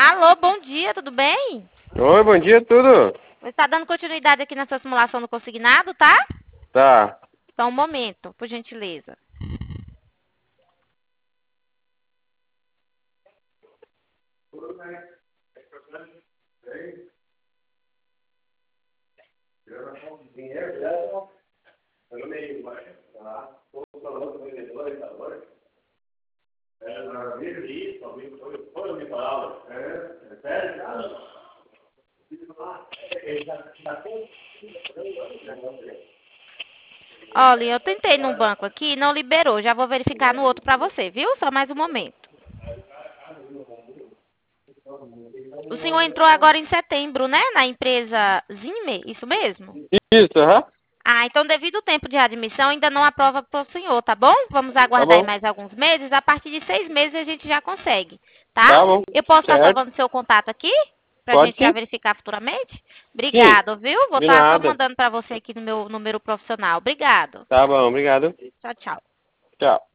Alô, bom dia, tudo bem? Oi, bom dia, tudo? Você está dando continuidade aqui na sua simulação do consignado, tá? Tá. Só um momento, por gentileza. Olha, eu tentei num banco aqui, não liberou. Já vou verificar no outro para você, viu? Só mais um momento. O senhor entrou agora em setembro, né? Na empresa Zimmer, isso mesmo? Isso, aham. Ah, então devido ao tempo de admissão, ainda não aprova para o senhor, tá bom? Vamos Tá aguardar aí bom. mais alguns meses. A partir de 6 meses a gente já consegue, tá? Tá bom. Eu posso estar Certo. salvando seu contato aqui? Pra Pode gente já sim? verificar futuramente? Sim. Obrigado, viu? Vou De estar só nada. mandando para você aqui no meu número profissional. Obrigado. Tá bom, obrigado. Tchau, tchau. Tchau.